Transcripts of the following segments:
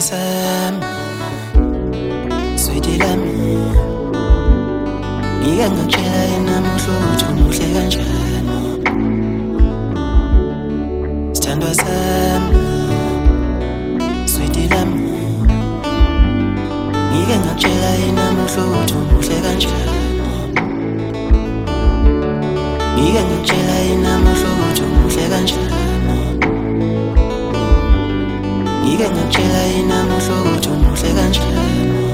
sami, sweetie lami, ngike ngakutshela namuhla ukuthi umuhle kanjani. Sithandwa sami, sweetie lami, ngike ngakutshela namuhla ukuthi umuhle kanjani. Ngike ngakutshela namuhla ukuthi umuhle kanjani. Ngike ngakutshela namuhla ukuthi umuhle kanjani.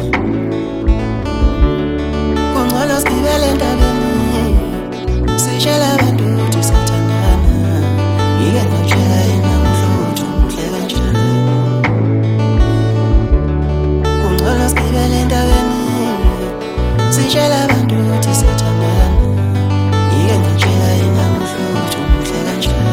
Kungcono sigibele entabeni, sitshela abantu ukuthi siyathandana. Ngike ngakutshela namuhla ukuthi umuhle kanjani. Kungcono sigibele entabeni, sitshela abantu ukuthi siyathandana. Ngike ngakutshela namuhla ukuthi umuhle kanjani.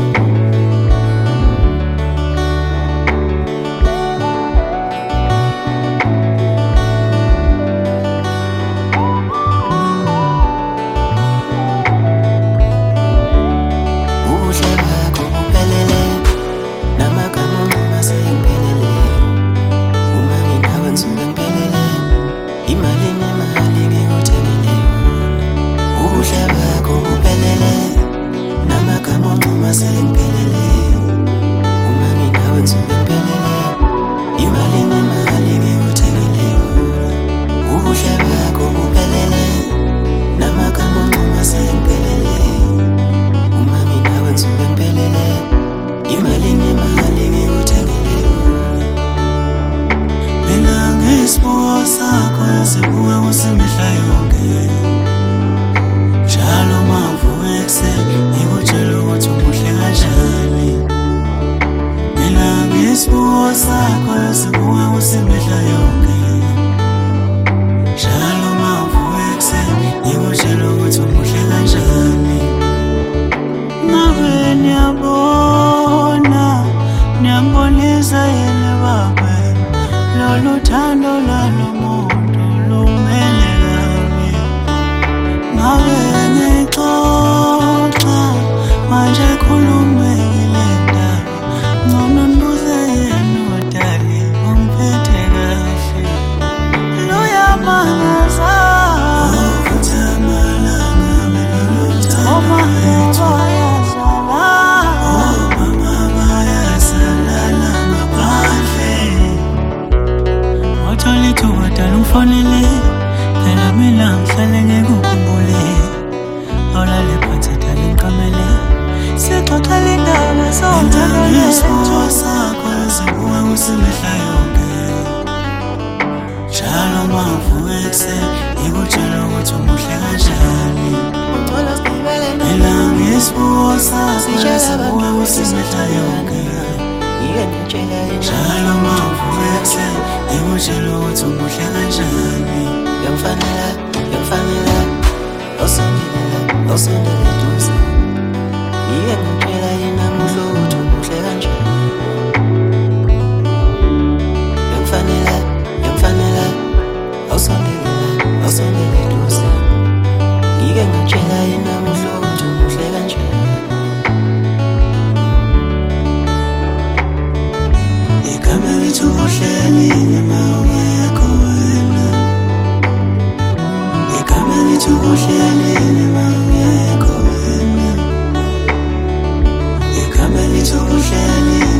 Isibuko sakho sibuke kusimihla yonke. Njalo mavuke ekuseni ngikutshela ukuthi umuhle kanjani. Mina ngisibuko sakho sibuke kusimihla yonke. Njalo mavuke ekuseni ngikutshela ukuthi umuhle kanjani. Ngabe niyambonisa yini baba lolu thando lalo muntu lumele kabi. Ngabe ngixoxa manje khulumekile ndaba, ngcono nibuze yena udali ungiphethe kahle. Luyamangaza ukuthi amalanga lolu thando lethu ungifonele phela mina ngihlale ngikukhumbule. Awulale phansi dala ngiqamele sixoxele indaba sonke lesitho sakho sibuke kusimihla yonke. Njalo mavuke ekuseni ngikutshela ukuthi umuhle kanjani. Mina ngisibuko sakho sibuke kusimihla yonke. Njalo mavuke ekuseni ngikutshela ukuthi umuhle kanjani. Yangifanela osondele eduze. Ngike ngakutshela namuhla ukuthi umuhle kanjani. Yangifanela osondele eduze. Ngike ngakutshela namuhla ukuthi umuhle kanjani. Igama lithi uhleli noma ungekho wena. Igama lithi uhleli noma ungekho wena. Igama lithi uhleli